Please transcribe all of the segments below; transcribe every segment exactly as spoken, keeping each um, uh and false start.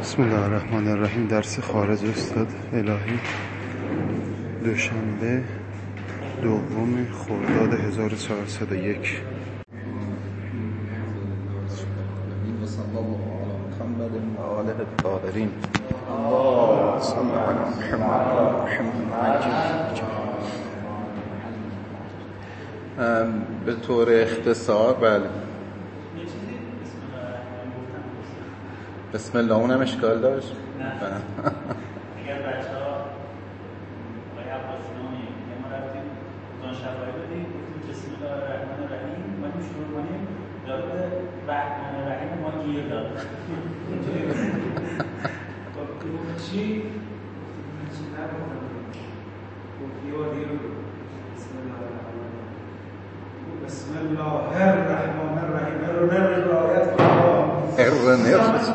بسم الله الرحمن الرحیم. درس خارج استاد الهی دوشنبه دوم خرداد هزار و چهارصد و یک. و صلی الله علی محمد و آله الطاهرین. اللهم صل علی محمد محمد. به طور اختصار بله بسم الله اونم اشکال داشت؟ نه اگر بچه ها آقای عباسیانی که ما رفتیم دان شفایی بدیم گفتیم بسم الله الرحمن الرحیم باید شروع کنیم داره به رحمن الرحیم ما گیر داد چی؟ چی نبودم گفتی و دیر بسم الله الرحمن الرحیم بسم الله الرحمن الرحیم ارو نر رایت ارو نر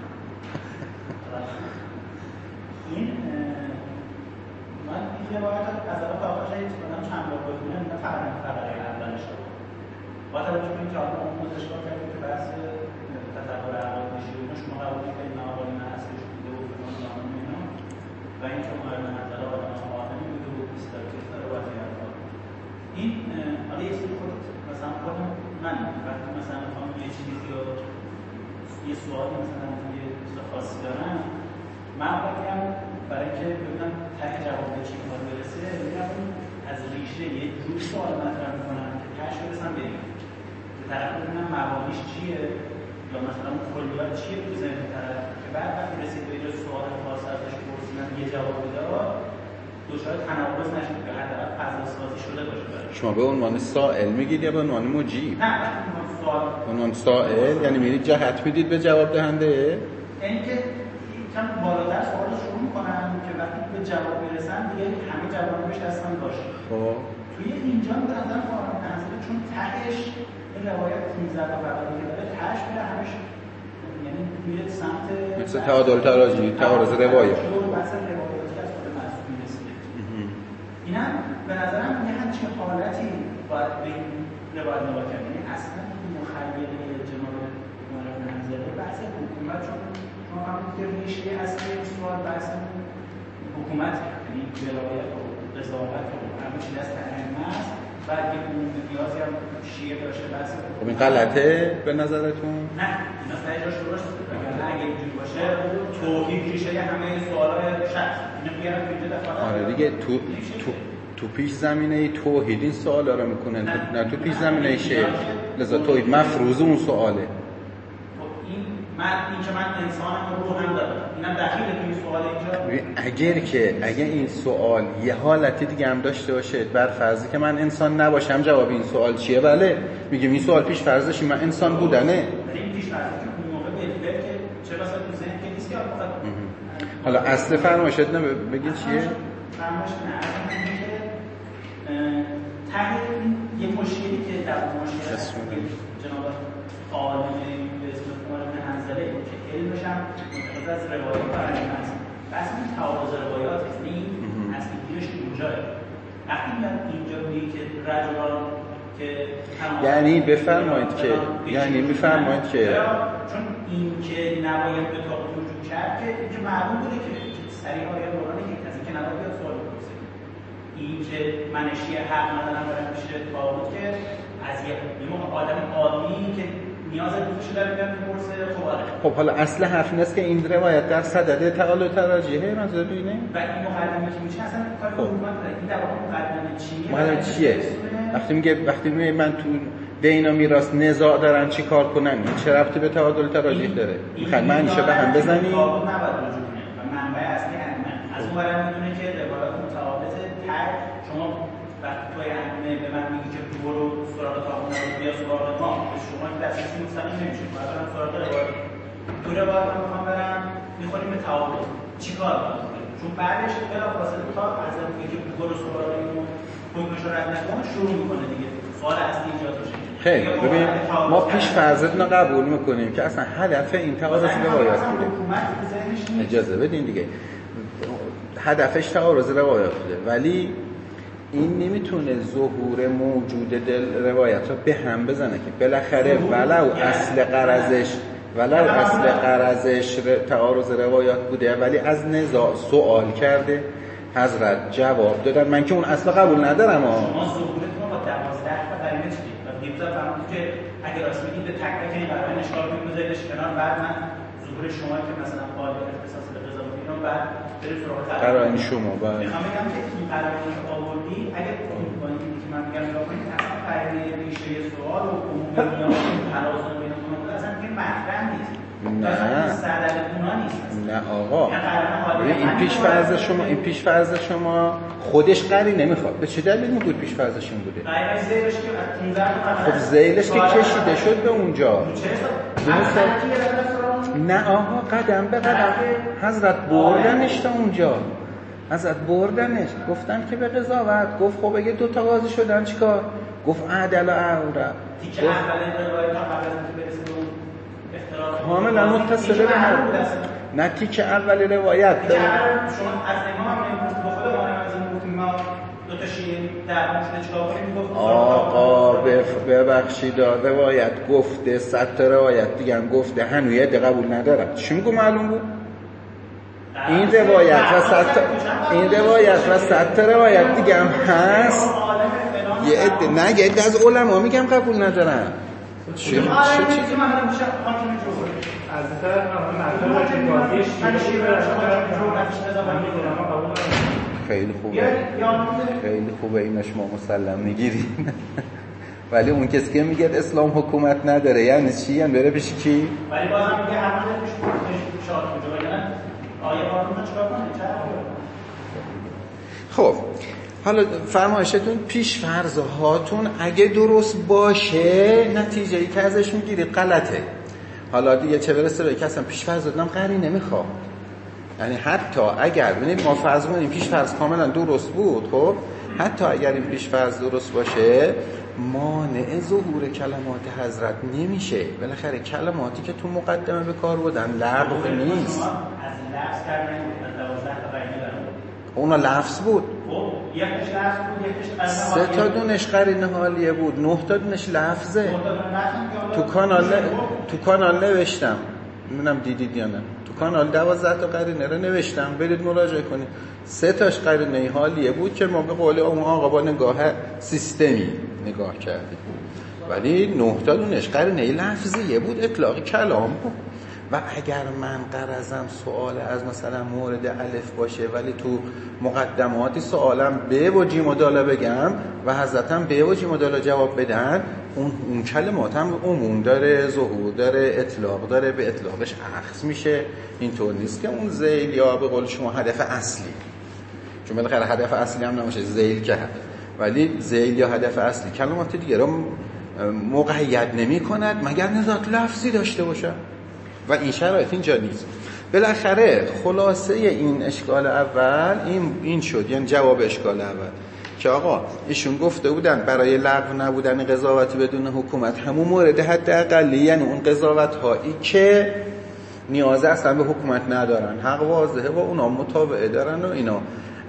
با توجه به اینکه آنها اون اشکال کردیم که بحث تطور اعمال نشیونه شما قبول می‌کنید نه آقای نه اصلش بوده و فلان زمان اینا و اینکه مورد نظر آدم آدمی بوده و استاتیک داره و حرفا این حالا یه چیزی خود مثلا خودم من وقتی مثلا می‌خوام یه چیزی یا یه سوالی مثلا یه چیز خاصی دارم من بگم برای اینکه ببینم ته جواب به چی کار برسه میگم از ریشه یه جور سوال مطرح می‌کنم که تهش برسم به این طرف ببینم مبانیش چیه یا مثلا اون کلیات چیه تو ذهن طرف که بعد وقتی رسید به اینجا سوال خاص ازش پرسیدن یه جواب بده دچار تناقض نشه که حداقل فضا سازی شده باشه. شما به عنوان سائل میگید یا به عنوان مجیب؟ نه وقتی به سوال به عنوان سائل یعنی میرید جهت میدید به جواب دهنده؟ یعنی که کم بالاتر سوال شروع میکنن که وقتی به جواب برسن دیگه همه جوابش دستم باشه. خب توی اینجا به نظر قرآن تنزیل چون تهش این روایت پانزده تا بقیه که داره تهش میره همش یعنی میره سمت مثل تعادل تراجی تعارض روایت بحث روایاتی از خود معصوم میرسیده. اینا به نظرم یه همچین حالتی باید به این روایت نگاه کرد. یعنی اصلا مخیله جناب مولانا منزله بحث حکومت چون ما هم که ریشه اصلی این سوال بحث حکومت یعنی ولایت و قضاوت و همه چیز از ائمه است. بعد یه اون نیازی هم شیعه داشته بحث خب این غلطه به نظرتون؟ نه اینا سعیداش درست نه اگه اینجوری باشه توحید ریشه همه سوالای شخص اینو بیارم اینجا دفعه آره دیگه تو تو تو پیش زمینه توحید این سوالا رو میکنن نه, نه تو پیش زمینه شعر لذا توحید مفروض اون سواله. من این که من انسانم رو هم دارم اینم دخیل تو این سوال اینجا اگر که اگه این سوال یه حالتی دیگه هم داشته باشه بر فرضی که من انسان نباشم جواب این سوال چیه؟ بله میگم این سوال پیش فرضش من انسان بودنه. این پیش فرضی که اون موقع بهتره که چه واسه تو ذهن که نیست که حالا اصل فرمایشت نه بگید چیه؟ فرمایش نه اصلا اینکه ته یه مشکلی که در مشکل هست جناب عالم به اسم مولانا منزله که علمش هم متأخذ از روایات برای هست بس این تعارض روایات است این اصلی گیرش اینجاه وقتی میاد اینجا میگه که رجلان که یعنی بفرمایید که یعنی بفرمایید که چون این که نباید به طاقت وجود کرد که این که معلوم بوده که سریع آیه قرآنه که کسی که نباید بیاد سوال بپرسه این که منشی حق ندارم برای میشه طاقت که از یه آدم عادی که نیاز دوشی داره بیان میپرسه خب آره. خب حالا اصل حرف این است که این روایت در صدد تعالل تراجیحه منظور اینه و این مقدمه که میشه اصلا کار حکومت داره این در واقع مقدمه چیه؟ مقدمه چیه؟ وقتی میگه وقتی میگه من تو دین و میراث نزاع دارن چی کار کنن این چه ربطی به تعادل تراجیح داره؟ میخواد معنیشو به هم بزنی؟ تعادل نباید وجود کنه و منبع اصلی ائمه از اون برای میدونه که روایات متعارض تر شما وقتی توی ائمه به من میگی که برو سراغ طاغوت رو بیا سراغ ما شما که دسترسی مستقیم نمیشه باید برم سراغ روایات تو روایات من میخوام برم میخوریم به تعادل چیکار کنیم چون بعدش بلافاصله تا از میگه که برو سراغ اینو حکمش رو رد نکن شروع میکنه دیگه سوال اصلی ایجاد میشه. خیلی ببین ما پیش فرضتون رو قبول میکنیم که اصلا هدف این تعارض روایات بوده. اجازه بدین دیگه هدفش تعارض روایات بوده ولی این نمیتونه ظهور موجود دل روایت رو به هم بزنه که بالاخره ولو اصل غرضش ولی اصل قرضش تعارض روایات بوده، ولی از نزاع سوال کرده، حضرت جواب دادن. من که اون اصل قبول ندارم. شما ظهورتون با دوازده تا قرینه چیدید و دیروز فهمیدید که اگه راست میگید به تک تک این قرائن اشکال کنید بذاریدش کنار، بعد من ظهور شما که مثلا قالب اختصاص به قضاوت اینا بعد برید سراغ قرائن شما. بعد میخوام بگم که این قرائنی که آوردی اگه با اینی که من میگم نگاه کنید اصلا قرینه ریشه سوال و عموم نیاز و تناظر بین اونها اصلا که مطرح نیست. نه صدر اونا نیست. نه آقا، این پیش فرض شما این پیش فرض شما خودش قری نمیخواد. به چه دلیل میگید پیش فرضش این بوده؟ زیلش که خب زیلش که کشیده شد به اونجا. نه آقا، قدم به قدم حضرت بردنش تا اونجا. حضرت بردنش گفتن که به قضاوت. گفت خب اگه دو تا قاضی شدن چیکار؟ گفت عدل و اعوره. تیکه اول روایت تا قبل از اینکه برسه به اون کاملا متصله به هم. نه تیکه اول روایت شما از امام نمی‌گفت به خود ما از این گفتیم ما دو تا شیعه در مورد چیکار کنیم. گفت آقا ببخشید روایت گفته، صد تا روایت دیگه هم گفته، هنوز عده قبول ندارن. چی میگم معلوم بود؟ این روایت و صد تا این روایت و صد تا روایت دیگه هم هست. یه عده نه یه عده از علما میگم قبول ندارن. چه چه چیزی از طرف من خیلی خوبه خیلی خوبه اینا شما مسلم میگیرید. ولی اون کسی که میگه اسلام حکومت نداره یعنی چی؟ یعنی بره پیش کی؟ ولی بازم میگه همه پیش شاد میشه. وگرنه آیه قانون چیکار کنه؟ خب حالا فرمایشتون پیش فرض هاتون اگه درست باشه نتیجه‌ای که ازش میگیرید غلطه. حالا دیگه چه برسه به کسم پیش فرض دادم قری نمیخوام. یعنی حتی اگر ببینید ما فرض کنیم پیش فرض کاملا درست بود، خب حتی اگر این پیش فرض درست باشه مانع ظهور کلمات حضرت نمیشه. بالاخره کلماتی که تو مقدمه به کار بودن لغو نیست. از لفظ کردن از دوازده تا قرینه دارن. اونا لفظ بود. خب یکش لفظ بود، یکش سه تا دونش قرینه حالیه بود، نه تا دونش لفظه. تو کانال تو کانال نوشتم، نمیدونم دیدید یا نه. تو کانال دوازده تا قرینه رو نوشتم، برید مراجعه کنید. سه تاش قرینه حالیه بود که ما به قول اون آقا با نگاه سیستمی نگاه کردیم، ولی نه تا دونش قرینه لفظیه بود، اطلاق کلام بود. و اگر من غرضم سوال از مثلا مورد الف باشه ولی تو مقدماتی سوالم به و جیم و دالا بگم و حضرتم به و جیم و دالا جواب بدن، اون اون کلمات هم عموم داره، ظهور داره، اطلاق داره، به اطلاقش اخذ میشه. اینطور نیست که اون ذیل یا به قول شما هدف اصلی، چون بالاخره هدف اصلی هم نمیشه ذیل که هدف، ولی ذیل یا هدف اصلی کلمات دیگه رو مقید نمی کند مگر نزاعت لفظی داشته باشه و این شرایط اینجا نیست. بالاخره خلاصه این اشکال اول این این شد، یعنی جواب اشکال اول که آقا ایشون گفته بودن برای لغو نبودن قضاوتی بدون حکومت همون مورد حد اقلی، یعنی اون قضاوت هایی که نیاز اصلا به حکومت ندارن، حق واضحه و اونا متابعه دارن و اینا،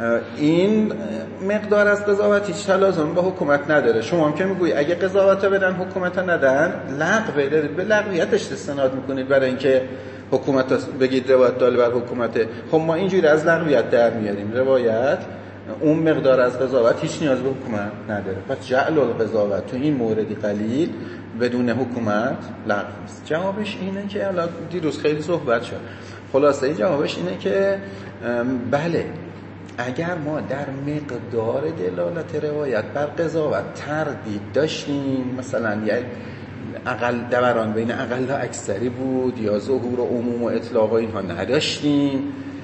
این مقدار از قضاوت هیچ لازم به حکومت نداره. شما هم که میگویی اگه قضاوت بدن حکومت ندن لغو دارید، به لغویتش استناد میکنید برای اینکه حکومت بگید روایت دال بر حکومت. خب ما اینجوری از لغویت در میاریم روایت اون مقدار از قضاوت هیچ نیاز به حکومت نداره، پس جعل القضاوت تو این موردی قلیل بدون حکومت لغو است. جوابش اینه که الان دیروز خیلی صحبت شد، خلاصه جوابش اینه که بله اگر ما در مقدار دلالت روایت بر قضاوت تردید داشتیم، مثلا یک اقل دوران بین اقل و اکثری بود یا ظهور و عموم و اطلاق و اینها نداشتیم،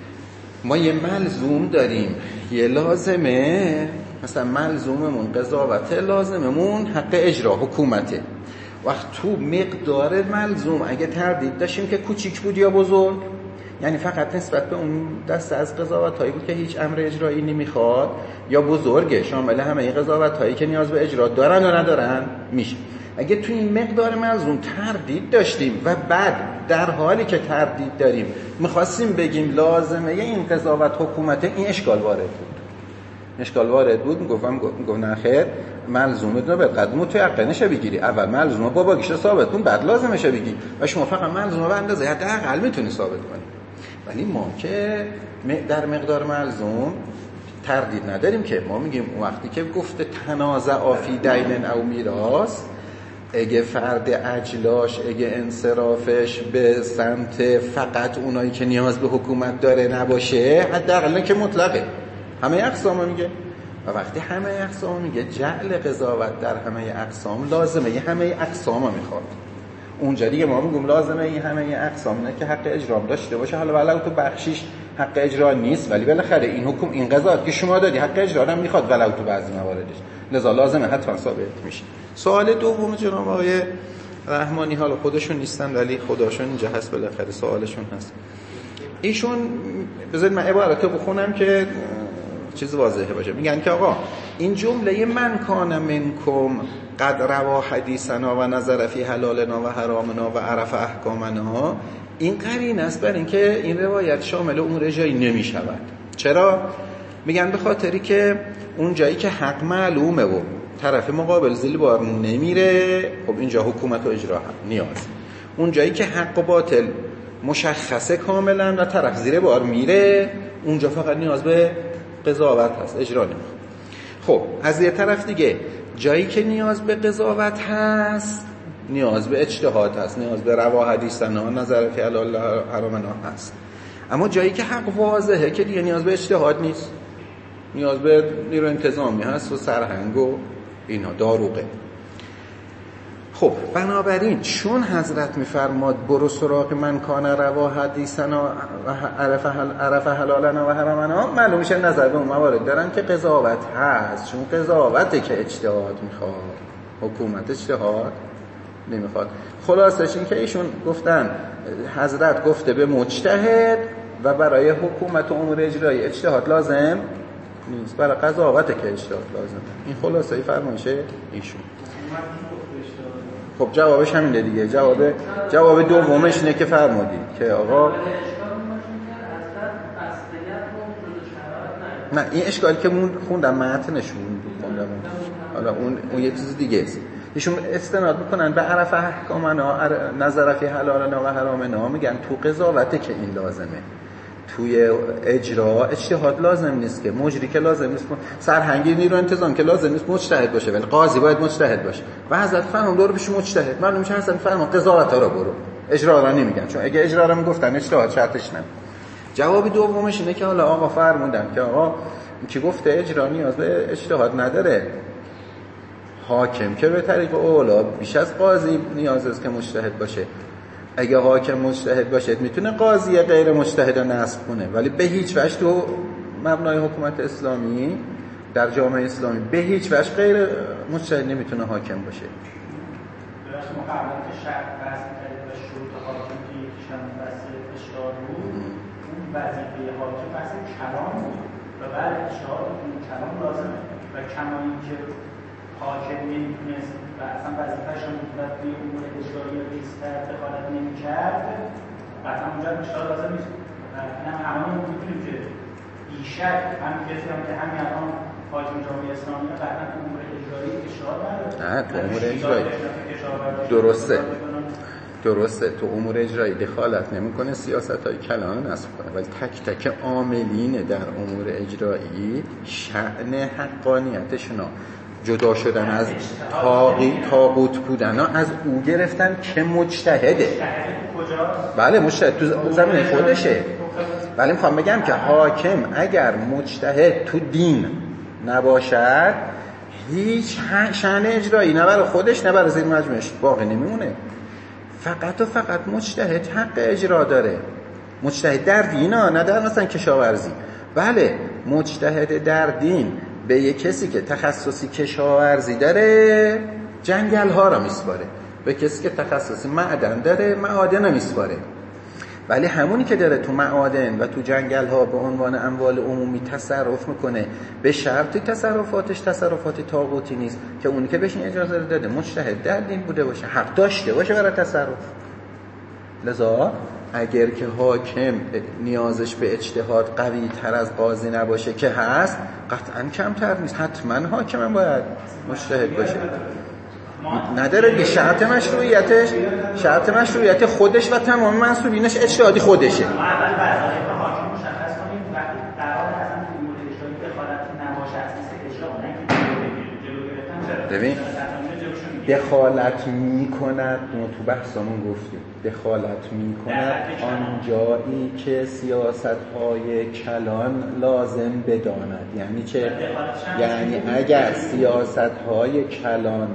ما یه ملزوم داریم، یه لازمه، مثلا ملزوممون قضاوت، لازممون حق اجرا حکومته. وقت تو مقدار ملزوم اگه تردید داشتیم که کوچیک بود یا بزرگ، یعنی فقط نسبت به اون دسته از قضاوت هایی بود که هیچ امر اجرایی نمیخواد، یا بزرگه شامل همه این قضاوت هایی که نیاز به اجرا دارن و ندارن میشه. اگه تو این مقدار ملزوم تردید داشتیم و بعد در حالی که تردید داریم، میخواستیم بگیم لازمه این قضاوت حکومت، این اشکال وارد بود. اشکال وارد بود، میگفتم میگفت نه خیر، ملزومه دو به قدمو تو یقینشه بگیری، اول ملزومه با باگیش ثابت کن، بعد لازمشه بگی و شما فقط ملزومه به اندازه حداقل میتونی ثابت کنی. ولی ما که در مقدار ملزوم تردید نداریم که ما میگیم وقتی که گفته تنازع فی دین او میراث، اگه فرد اجلاش اگه انصرافش به سمت فقط اونایی که نیاز به حکومت داره نباشه، حداقل که مطلقه همه اقسام میگه. و وقتی همه اقسام میگه جعل قضاوت در همه اقسام لازمه یه همه اقسام میخواد. اونجا دیگه ما میگیم لازمه یه همه اقسام نه که حق اجرا داشته باشه، حالا ولو تو بخشیش حق اجرا نیست ولی بالاخره این حکم این قضاوت که شما دادی حق اجرا هم میخواد ولو تو بعضی مواردش، لذا لازمه حتما ثابت میشه. سوال دوم جناب آقای رحمانی، حالا خودشون نیستن ولی خداشون اینجا هست، بالاخره سوالشون هست. ایشون بذارید من عباراتو بخونم که چیز واضحه باشه. میگن که آقا این جمله من کان منکم قد روا حدیثنا و نظر فی حلالنا و حرامنا و عرف احکامنا، این قرینه است بر اینکه این روایت شامل امور اجرایی نمیشود. چرا؟ میگن به خاطری که اون جایی که حق معلومه و طرف مقابل زیر بار نمیره، خب اینجا حکومت و اجرا هم نیاز. اون جایی که حق و باطل مشخصه کاملا و طرف زیر بار میره، اونجا فقط نیاز به قضاوت هست، اجرا نمیخواد. خب از یه طرف دیگه جایی که نیاز به قضاوت هست نیاز به اجتهاد هست، نیاز به روا حدیثنا نظر فی حلال حرامنا هست. اما جایی که حق واضحه که دیگه نیاز به اجتهاد نیست، نیاز به نیرو انتظامی هست و سرهنگ و اینا داروغه. خب بنابراین چون حضرت میفرماد برو سراغ من کان روا حدیثنا و عرف حل عرف حلالنا و حرامنا، معلوم میشه نظر به اون موارد دارن که قضاوت هست، چون قضاوته که اجتهاد میخواد، حکومت اجتهاد نمیخواد. خلاصش این که ایشون گفتن حضرت گفته به مجتهد و برای حکومت و امور اجرایی اجتهاد لازم نیست، برای قضاوته که اجتهاد لازمه. این خلاصه فرمایشه ایشون. خب جوابش همینه دیگه. جواب جواب دومش اینه که فرمودید که آقا نه این اشکالی که من خوندم متنشون خوندم، حالا اون اون یه چیز دیگه است. ایشون استناد میکنن به عرف احکامنا نظر فی حلالنا و حرامنا، میگن تو قضاوته که این لازمه، توی اجرا اجتهاد لازم نیست که، مجری که لازم نیست، سرهنگی نیرو انتظام که لازم نیست مجتهد باشه، ولی قاضی باید مجتهد باشه. و حضرت فرمان دور بشه مجتهد، معلوم میشه حضرت فرمان قضاوت ها رو برو، اجرا را نمیگن، چون اگه اجرا را میگفتن اجتهاد شرطش نمیشه. جواب دومش اینه که حالا آقا فرمودن که آقا کی گفته اجرا نیاز به اجتهاد نداره، حاکم که به طریق اولا بیش از قاضی نیاز است که مجتهد باشه. اگه حاکم مجتهد باشه میتونه قاضی غیر مجتهد رو نصب کنه، ولی به هیچ وجه تو مبنای حکومت اسلامی در جامعه اسلامی به هیچ وجه غیر مجتهد نمیتونه حاکم باشه. درست مقابل که شرط بحث کرده و شروط حاکم که یکیشم بحث اشتهاد بود، اون وظیفه حاکم بحث کلام بود و بعد اشتهاد اون کلام لازمه و کما اینکه حاکم نمیتونست و اصلا وظیفه‌اش هم نسبت به امور اجرایی بیشتر دخالت نمی‌کرد، قطعا اونجا اشتهاد لازم نیست. اینم هممون می‌دونیم که بیشک همین کسی هم که همین الان حاکم جامعه اسلامی قطعا تو امور اجرایی اشتهاد نداره. نه تو امور اجرایی درسته درسته تو امور اجرایی دخالت نمی‌کنه، سیاست‌های کلان نصب کنه، ولی تک تک عاملین در امور اجرایی شأن حقانیتشون جدا شدن از تاقی طاغوت بودن ها از او گرفتن که مجتهده. بله مجتهد تو زمین خودشه، ولی میخوام بگم که حاکم اگر مجتهد تو دین نباشد هیچ شأن اجرایی نه برای خودش نه برای زیر مجموعش باقی نمیمونه. فقط و فقط مجتهد حق اجرا داره، مجتهد در دین ها، نه در مثلا کشاورزی. بله مجتهد در دین به یک کسی که تخصصی کشاورزی داره جنگل ها را میسپاره، به کسی که تخصصی معدن داره معادن را میسپاره. ولی همونی که داره تو معادن و تو جنگل ها به عنوان اموال عمومی تصرف میکنه به شرطی تصرفاتش تصرفاتی طاغوتی نیست که اونی که بهش اجازه داده مجتهد در دین بوده باشه، حق داشته باشه برای تصرف. لذا اگر که حاکم نیازش به اجتهاد قوی تر از قاضی نباشه که هست، قطعا کمتر نیست، حتما حاکم باید مجتهد باشه. نداره که شرط مشروعیتش شرط مشروعیت خودش و تمام منصوبینش اجتهادی خودشه. ما اول برای حاکم مشخص کنیم وقتی قرار اصلا تو امور اجتهادی دخالت نباشه اساس اجرا نه که جلو گرفتن. ببین دخالت میکند، ما تو بحثمون گفتیم دخالت میکند آنجایی که سیاست‌های کلان لازم بداند. یعنی چه؟ یعنی اگر سیاست‌های کلان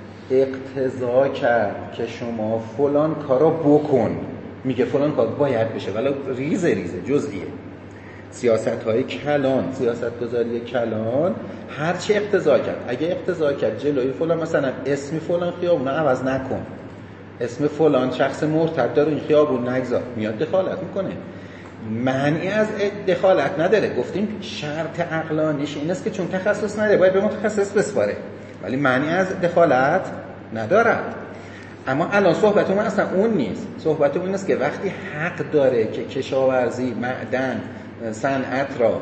اقتضا کرد که شما فلان کارو بکن، میگه فلان کار باید بشه ولی ریزه ریزه جزئیه. سیاست‌های کلان، سیاست‌گذاری کلان هر چی اقتضا کرد، اگه اقتضا کرد جلوی فلان مثلا اسم فلان خیابون عوض نکن، اسم فلان شخص مرتد داره این خیابون نگذار، میاد دخالت میکنه. معنی از دخالت نداره. گفتیم شرط عقلانیش این است که چون تخصص نداره باید به متخصص بسپاره، ولی معنی از دخالت ندارد. اما الان صحبت ما اصلا اون نیست. صحبت اون است که وقتی حق داره که کشاورزی، معدن، صنعت را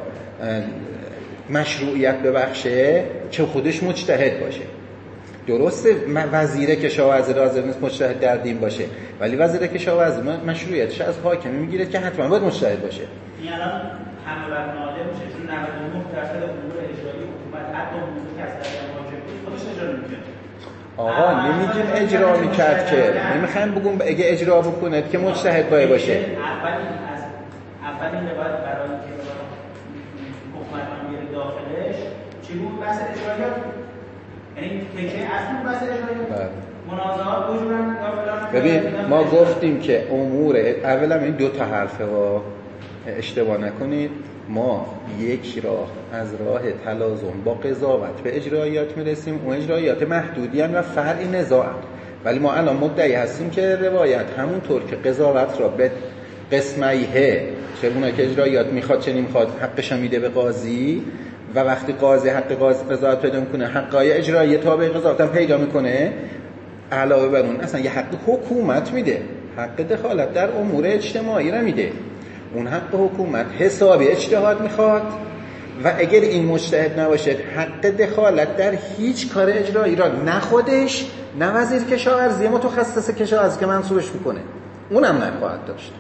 مشروعیت ببخشه چه خودش مجتهد باشه. درسته وزیر کشاورزی لازم نیست مجتهد در دین باشه، ولی وزیر کشاورزی مشروعیتش از حاکم میگیره که حتما باید مجتهد باشه. این الان همه بر ناله میشه چون نود و نه درصد امور اجرایی حکومت حتی امور که از طرف حاکم خودش اجرا میکنه. آقا نمیگیم اجرا میکرد که، نمیخوام بگم اگه اجرا بکنه که مجتهد باید باشه. اولین از اولین روایت برای اینکه حکومت میره داخلش چی بود؟ بحث اجرایات، یعنی تکه اصل بحث اجرایات، منازعات وجودن داخل. ببین ما گفتیم که امور اولا این دو تا حرفه ها اشتباه نکنید، ما یک راه از راه تلازم با قضاوت به اجرایات میرسیم، اون اجرایات محدودی هستند و فرعی نزاع، ولی ما الان مدعی هستیم که روایت همونطور که قضاوت را به قسمیه، چه اونایی که اجرایات میخواد چه نمیخواد حقش میده به قاضی، و وقتی قاضی حق قاضی قضاوت پیدا میکنه حقای اجرایی تابع قضاوت هم پیدا میکنه، علاوه بر اون اصلا یه حق حکومت میده، حق دخالت در امور اجتماعی را میده. اون حق حکومت حسابی اجتهاد میخواد و اگر این مجتهد نباشه حق دخالت در هیچ کار اجرایی را نه خودش نه وزیر کشاورزی متخصص کشاورزی که منصوبش میکنه اونم نخواهد داشت.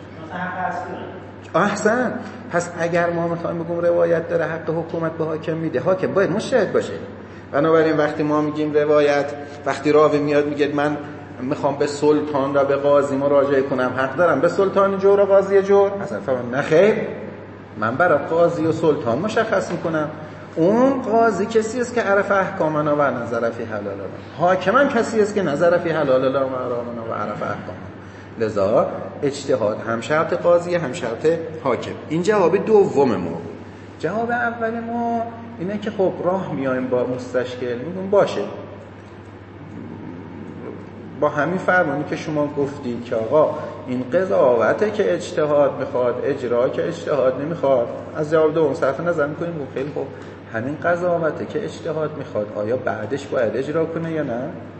احسن. پس اگر ما میخوایم بگیم روایت داره حق حکومت به حاکم میده، حاکم باید مجتهد باشه. بنابراین وقتی ما میگیم روایت، وقتی راوی میاد میگه من میخوام به سلطان را به قاضی مراجعه کنم، حق دارم به سلطان جور و قاضی جور؟ اصلا فهم نخیر، من برای قاضی و سلطان مشخص میکنم. اون قاضی کسی است که عرف احکامنا و نظر فی حلالنا، حاکم هم کسی است که نظر فی حلالنا و حرامنا و عرف احکامنا. لذا اجتهاد هم شرط قاضی هم شرط حاکم. این جواب دوم ما. جواب اول ما اینه که خب راه میایم با مستشکل، میگم باشه با همین فرمانی که شما گفتید که آقا این قضاوته که اجتهاد میخواد، اجرا که اجتهاد نمیخواد، از جواب دوم صرف نظر میکنیم خیلی خب همین قضاوته که اجتهاد میخواد آیا بعدش باید اجرا کنه یا نه؟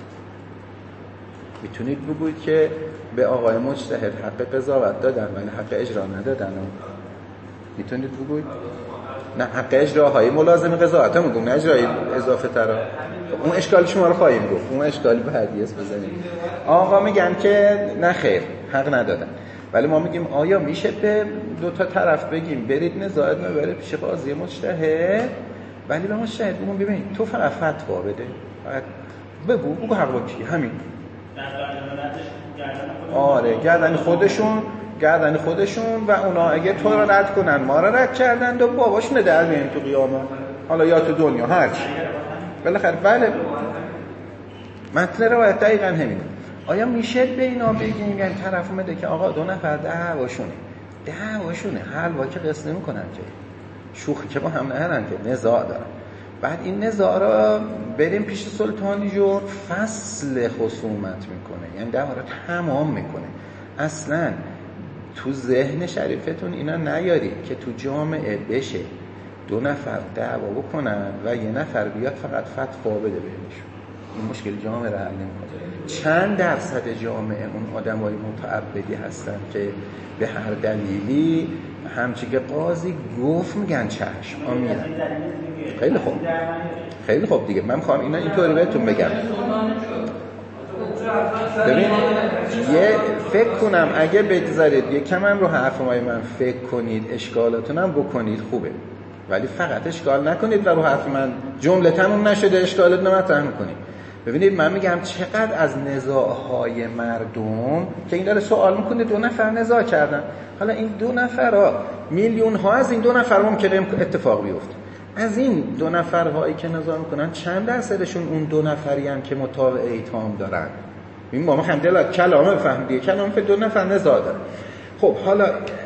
میتونید بگویید که به آقای مجتهد حق قضاوت دادن ولی حق اجرا ندادن؟ میتونید بگویید؟ نه حق اجراهای ملازم قضاوت هم میگم، نه اجرای اضافه ترا. اون اشکال شما رو خواهیم گفت، اون اشکالی بعدی است بزنید. آقا میگن که نه خیر حق ندادن، ولی ما میگیم آیا میشه به دو تا طرف بگیم برید نزاعت نبرید پیش قاضی مجتهد، ولی به مجتهد بگم ببین تو فقط فتوا بده، فقط بگو بگو حق با کی، همین. آره گردن خودشون گردن خودشون و اونا اگه تو رو رد کنن ما رو رد کردن و باباشون در بیان تو قیامت، حالا یا تو دنیا هرچی. بالاخره بله متن روایت دقیقا همینه. آیا میشه به اینا بگیم یعنی طرف اومده که آقا دو نفر دعواشونه دعواشونه حلوا که قسط نمی‌کنن که شوخی که با هم نهرن که نزاع دارن، بعد این نزاع را بریم پیش سلطانی جور فصل خصومت میکنه، یعنی دعوا رو تمام میکنه. اصلا تو ذهن شریفتون اینا نیاری که تو جامعه بشه دو نفر دعوا بکنن و یه نفر بیاد فقط فتوا بده بینشون. این مشکل جامعه رو حل نمی‌کنه. چند درصد جامعه اون آدمای متعبدی هستن که به هر دلیلی همچی که قاضی گفت میگن چشم آمین. خیلی خوب خیلی خوب دیگه من میخوام اینا اینطوری بهتون بگم. ببین یه فکر کنم اگه بگذارید یکم هم رو حرفای من فکر کنید اشکالاتون هم بکنید خوبه، ولی فقط اشکال نکنید و رو حرف من جمله تموم نشده اشکالات نمطرح میکنید. ببینید من میگم چقدر از نزاعهای مردم که این داره سوال میکنه دو نفر نزاع کردن، حالا این دو نفر ها میلیون ها از این دو نفر ممکنه اتفاق بیفته، از این دو نفر هایی که نزاع میکنن چند درصدشون اون دو نفری هم که مطابق ایتام دارن؟ این ما هم دل کلامه فهمیدیه کلامه به دو نفر نزاع دارن. خب حالا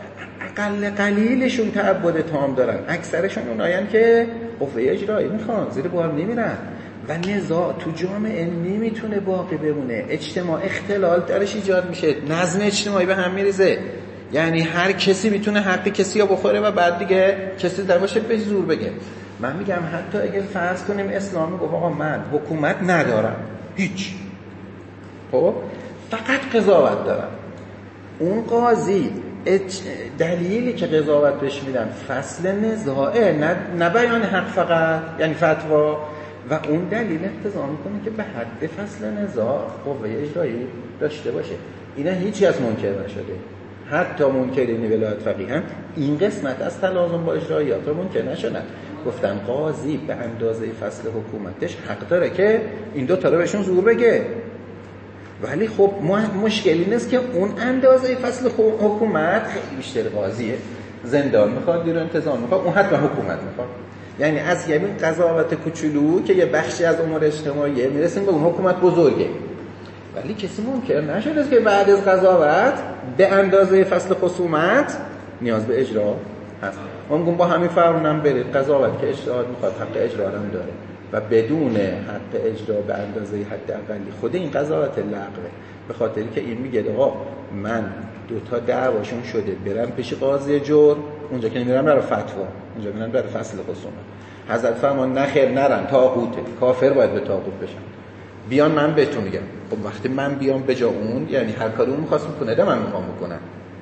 اقل قلیلشون تعبد تام دارن، اکثرشون اونایان که قوه اجرایی میخوان زیر بار نمیرن و نزاع تو جامعه نمیتونه باقی بمونه، اجتماع اختلال درش ایجاد میشه، نظم اجتماعی به هم میریزه، یعنی هر کسی میتونه حق کسی رو بخوره و بعد دیگه کسی در باشه به زور بگه. من میگم حتی اگه فرض کنیم اسلامی گفت آقا من حکومت ندارم هیچ، خب فقط قضاوت دارم، اون قاضی دلیلی که قضاوت بهش میدن فصل نزاعه، نه, نه بیان حق فقط یعنی فتوا، و اون دلیل اقتضا میکنه که به حد فصل نزاع قوه اجرایی داشته باشه. اینا هیچی از منکر نشده، حتی منکرین ولایت فقیه هم این قسمت از تلازم با اجراییات رو منکر نشدن، گفتن قاضی به اندازه فصل حکومتش حق داره که این دو تا رو بهشون زور بگه، ولی خب مشکلی نیست که اون اندازه فصل حکومت خیلی بیشتر قاضیه، زندان میخواد، دیر انتظام میخواد، اون حتما حکومت میخواد. یعنی از یه قضاوت کوچولو که یه بخشی از امور اجتماعیه میرسیم به اون حکومت بزرگه، ولی کسی منکر نشده که بعد از قضاوت به اندازه فصل خصومت نیاز به اجرا هست. ما میگم با همین فرمونم برید قضاوت که اجتهاد میخواد حق اجرا هم داره و بدون حق اجرا به اندازه حداقلی خود این قضاوت لغوه، به خاطری که این میگه آقا من دو تا دعواشون شده برم پیش قاضی جور، اونجا که نمیرم برای فتوا، اونجا میرم برای فصل خصومت. حضرت فرمان نخیر نرن، طاغوته، کافر باید به طاغوت بشن، بیان من بهتون میگم. خب وقتی من بیام به جا اون، یعنی هر کاری اون می‌خواست بکنه ده من میخوام بکنم،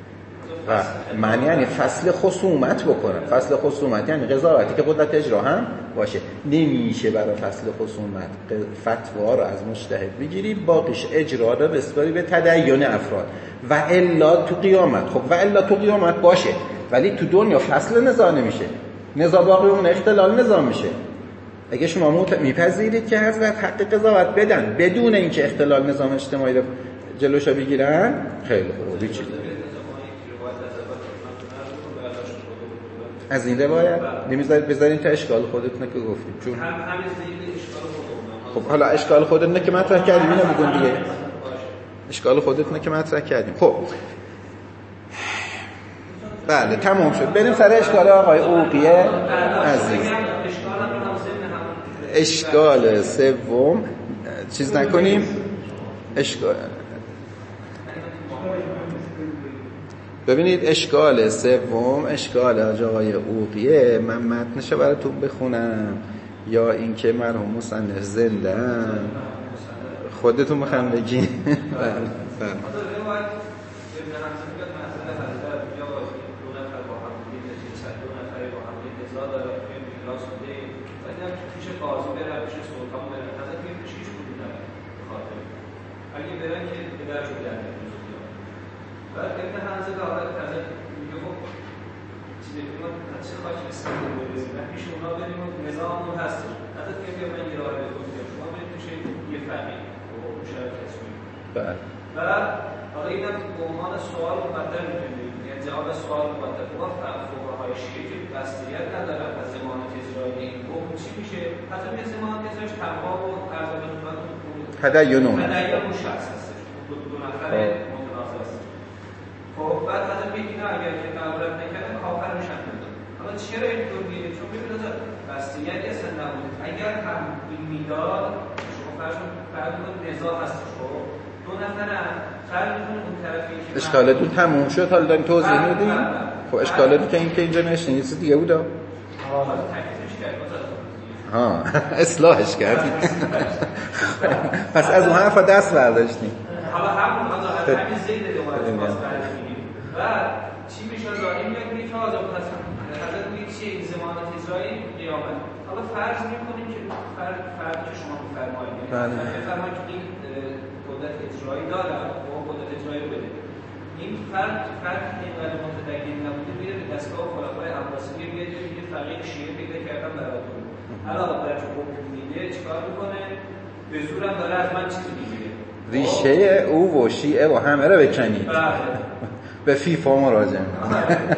و من یعنی فصل خصومت بکنم. فصل خصومت یعنی قضاوتی که قدرت اجرا هم باشه. نمیشه برای فصل خصومت فتوا رو از مجتهد بگیری باقیش اجرا رو بسپاری به تدین افراد و الا تو قیامت. خب و الا تو قیامت باشه، ولی تو دنیا فصل نزاع نمیشه، نزاع باقی اون اختلال نزاع میشه. اگه شما میپذیرید که حضرت حق قضاوت بدن بدون اینکه اختلال نظام اجتماعی رو جلوش بگیرن، خیلی خوبه. چی از این روایت نمیذارید بذارین تا اشکال خودتونه که گفتیم، چون خب حالا اشکال خودتونه که مطرح کردیم، اینو بگون دیگه، اشکال خودتونه که مطرح کردیم. خب بله تمام شد، بریم سر اشکال آقای اوقیه عزیز. اشکال سوم چیز نکنیم، اشکال ببینید اشکال سوم اشکال آقای اوقیه، من متنشو براتون بخونم یا اینکه مرحوم مصنف زنده خودتون میخوام بگین؟ بله اگه برن که پدر شد در نمیزودی بعد ابن حمزه که حالا تازه میگه خب چیزی که ما چه خواهی استفاده بریزیم و پیش اونا بریم و نظام اون هستش حتی که بیا من یه راه بهتون بگم شما برید میشه یه فقیه و مشارکت کنید. بعد بعد حالا اینم به عنوان سوال مطرح می‌کنید، یعنی جواب سوال مطرح با فقهای شیعه که بستگیت ندارن از ضمانت اجرایی این حکم چی میشه؟ حتی میگه ضمانت اجراش تنها و عرض خدمتتون تدین اون تدین شخص هستش، دو دو نفر متنازع هستش. خب بعد حتی میگه اگر که قبول نکردن کافر میشن. حالا چرا اینطور میگه؟ چون ببینید بستگیت اصلا نبود. اگر هم این میداد شما فرض کنید نزاع هستش، خب دو نفرن فرض کنید اون طرفی که اشکالتون تموم شد، حالا داریم توضیح میدیم. خب اشکالتی که این که اینجا نشین چیز دیگه بود. حالا تکلیفش کرد ها اصلاحش کردیم. پس از اون حرفا دست برداشتیم. حالا همون حالا از همین زید دوباره باز برمی‌گیریم و چی میشه داریم میگیم که آزاد هستن حضرت میگه چیه این ضمانت اجرایی قیامت. حالا فرض می‌کنیم که فرض فرض که شما می‌فرمایید بله بفرمایید که این قدرت اجرایی داره و قدرت اجرایی رو بده. این فرد فرد که اینقدر متدین نبوده میره به دستگاه خلفای عباسیه بیاد یه فقیه شیعه پیدا کردن براتون. علاوه بر اینکه حکم میده چیکار میکنه؟ به زورم داره از من چیزی میگیره. ریشه او و شیعه و همه رو بکنید. به فیفا مراجعه میکنه.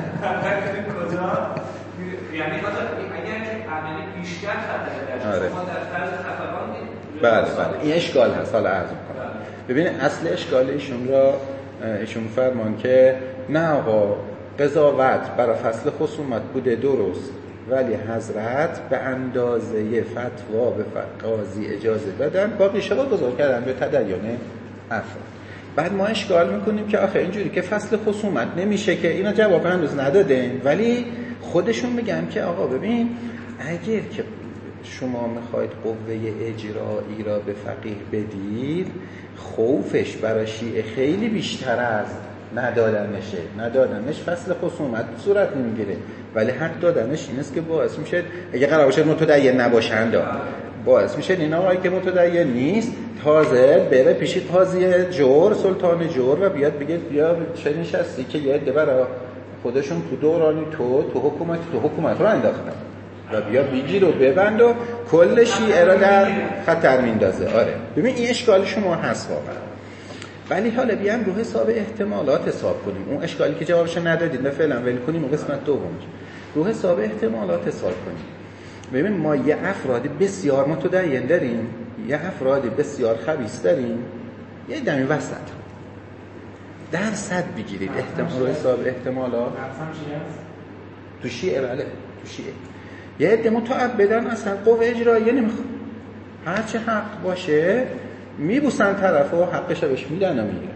کجا؟ یعنی مثلا اگر عملی بیشتر خطر داره شما در فرض خفقان بله بله این اشکال هست. حالا عرض میکنم. ببینید اصل اشکال ایشون را ایشون فرمان که نه آقا قضاوت برای فصل خصومت بوده درست ولی حضرت به اندازه فتوا به قاضی اجازه دادن باقی شبا گذار کردن به تدین افراد. بعد ما اشکال میکنیم که آخه اینجوری که فصل خصومت نمیشه که اینا جواب هنوز ندادن ولی خودشون میگن که آقا ببین اگر که شما میخواید قوه اجرایی را به فقیه بدید خوفش برای شیعه خیلی بیشتر از ندادنشه. ندادنش فصل خصومت صورت نمیگیره ولی حق دادنش این است که باعث میشه اگه قرار باشه متدین نباشند باعث میشه این آقایی که متدین نیست تازه بره پیش قاضی جور سلطان جور و بیاد بگه بیا چه نشستی که یه عده برای خودشون تو دورانی تو تو حکومت تو حکومت رو انداختن و بیا بگیر و ببند و کل شیعه را در خطر میندازه. آره ببین این اشکال شما هست واقعا ولی حالا بیام رو حساب احتمالات حساب کنیم. اون اشکالی که جوابش ندادید فعلا ول کنیم و قسمت دوم رو حساب احتمالات حساب کنیم. ببین ما یه افرادی بسیار متدین داریم یه افرادی بسیار خبیث داریم یه دمی وسط درصد بگیرید احتمال رو حساب احتمالات تو شیعه بله تو شیعه یه عده متعبدن اصلا قوه اجرایی نمیخواد هرچه حق باشه میبوسن طرف و حقش رو بهش میدن و میگیرن.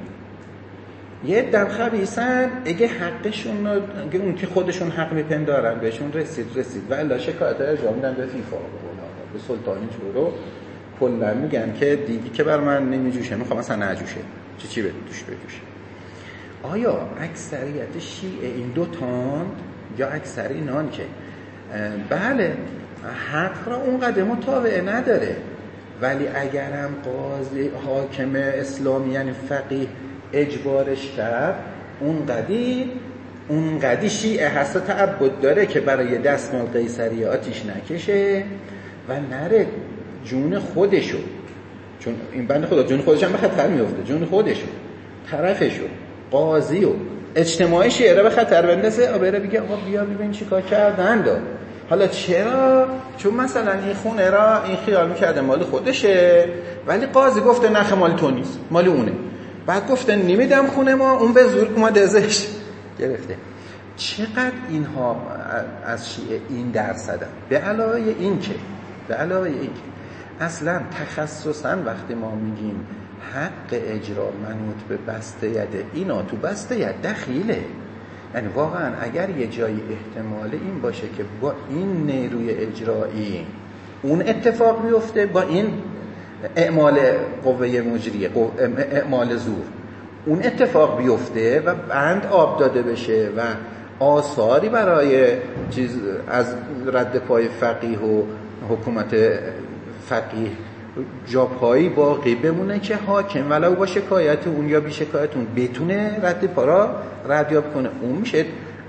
یه عده خبیثن اگه حقشون اگه اون که خودشون حق میپندارن بهشون رسید رسید و الا شکایت ارجاع میدن به فیفا به سلطانی جورو کلا میگن که دیگه که بر من نمیجوشه میخوام اصلا نجوشه چی چی به توش بجوشه. آیا اکثریت شیعه این دو تاند یا اکثر اینان که بله حق را اونقدر متابعه نداره ولی اگرم قاضی حاکم اسلامی یعنی فقیه اجبارش کرد اونقدی اونقدی شیعه هست و تعبد داره که برای دستمال قیصری آتیش نکشه و نره جون خودشو چون این بنده خدا جون خودش هم به خطر میفته جون خودشو طرفشو قاضی و اجتماعی شیعه را به خطر بندازه بره بگه آقا بیا ببین چی کار کردن داد. حالا چرا؟ چون مثلا این خونه را این خیال میکرده مال خودشه ولی قاضی گفته نخ مال تو نیست مال اونه بعد گفته نمیدم خونه ما اون به زور اومده ازش گرفته. چقدر اینها از شیعه این درصدن به علاوه این که به علاوه این که اصلا تخصصا وقتی ما میگیم حق اجرا منوط به بسته یده اینا تو بسته ید دخیله یعنی واقعا اگر یه جایی احتمال این باشه که با این نیروی اجرایی اون اتفاق بیفته با این اعمال قوه مجریه اعمال زور اون اتفاق بیفته و بند آب داده بشه و آثاری برای چیز از رد پای فقیه و حکومت فقیه جاپایی باقی بمونه که حاکم ولو با شکایت اون یا بی شکایت اون بتونه رد پارا ردیاب کنه اون میشه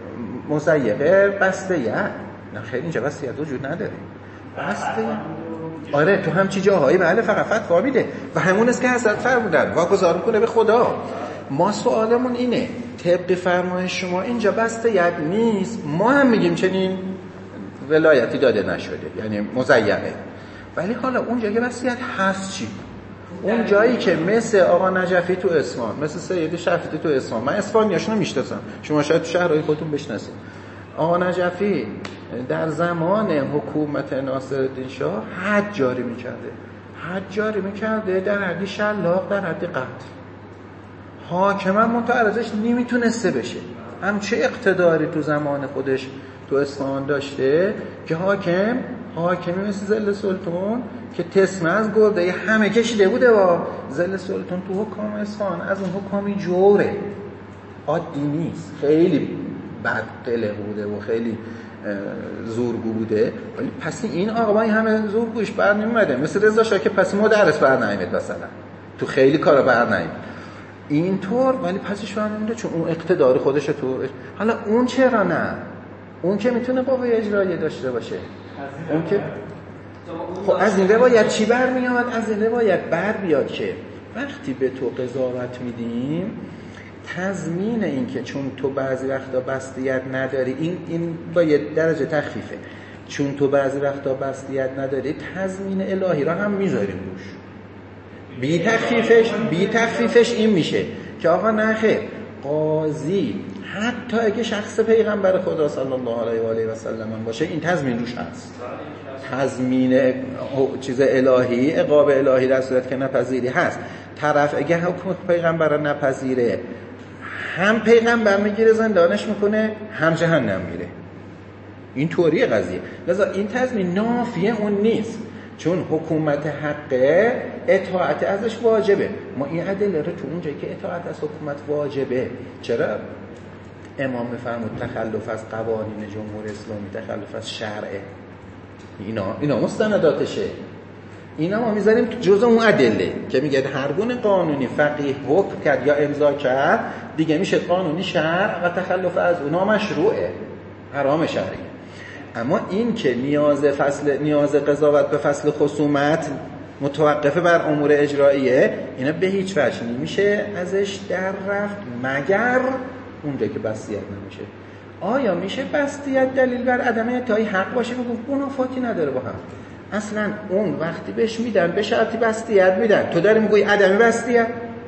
مضیقه بسته یه نه خیلی اینجا بسته یه وجود نداره بسته آره تو همچی جاهایی بله فقط فتوا میده و همون است که حضرت فرمودن واگذار میکنه به خدا. ما سوالمون اینه طبق فرمایش شما اینجا بسته ید نیست ما هم میگیم چنین ولایتی داده نشده یعنی مضیقه ولی حالا اونجا که بسیت هست چی؟ اون جایی که مثل آقا نجفی تو اصفهان مثل سید شفیعی تو اصفهان من اصفهانیاشونو میشناسم شما شاید تو شهرهای خودتون بشناسید آقا نجفی در زمان حکومت ناصرالدین شاه حد جاری میکرده حد جاری میکرده در حدی شلاق در حدی قتل حاکم هم متعرضش نمیتونسته بشه همچه اقتداری تو زمان خودش تو اصفهان داشته که حاکم حاکمی مثل ذل سلطان که تسمه از گرده همه کشیده بوده و ذل سلطان تو حکام اصفهان از اون حکامی جوره، عادی نیست، خیلی بدقله بوده و خیلی زورگو بوده. ولی پس این آقا این همه زورگوش بر نمیمده، مثل رضا شاه که پس مدرس بر نمیمد مثلا تو خیلی کارا بر نمیمد اینطور، ولی پسش بر نمیمده چون اون اقتدار خودش تو. حالا اون چرا نه؟ اون که میتونه قوه اجرایی داشته باشه، اون که خب از این روایت چی برمیاد؟ از این روایت بر بیاد که وقتی به تو قضاوت میدیم تضمین این که چون تو بعضی وقتا بستیت نداری، این این با یه درجه تخفیفه، چون تو بعضی وقتا بستیت نداری تضمین الهی را هم میذاریم روش. بی تخفیفش بی تخفیفش این میشه که آقا نخیر، قاضی حتی اگه شخص پیغمبر خدا صلی الله علیه و آله و سلم باشه این تضمین روش هست، تضمین چیز الهی، عقاب الهی در صورت که نپذیری هست. طرف اگه حکم پیغمبر رو نپذیره هم پیغمبر میگیره زندانش میکنه هم جهنم میره، این طوری قضیه. لذا این تضمین نافیه اون نیست، چون حکومت حقه اطاعت ازش واجبه. ما این ادله رو تو اونجایی که اطاعت از حکومت واجبه، چرا امام میفرمود تخلف از قوانین جمهوری اسلامی تخلف از شرعه، اینا اینا مستنداتشه، اینا ما میذاریم جزء اون ادله که میگه هر گونه قانونی فقیه حکم کرد یا امضا کرد دیگه میشه قانونی شرع و تخلف از اونها مشروعه، حرام شرعی. اما این که نیاز فصل نیاز قضاوت به فصل خصومت متوقفه بر امور اجراییه، اینا به هیچ وجه نمیشه ازش در رفت مگر اونجا که بستیت نمیشه. آیا میشه بستیت دلیل بر عدم اطاعت حق باشه؟ بگو منافاتی نداره با هم. اصلا اون وقتی بهش میدن به شرطی بستیت میدن، تو داری میگوی عدم بستیت؟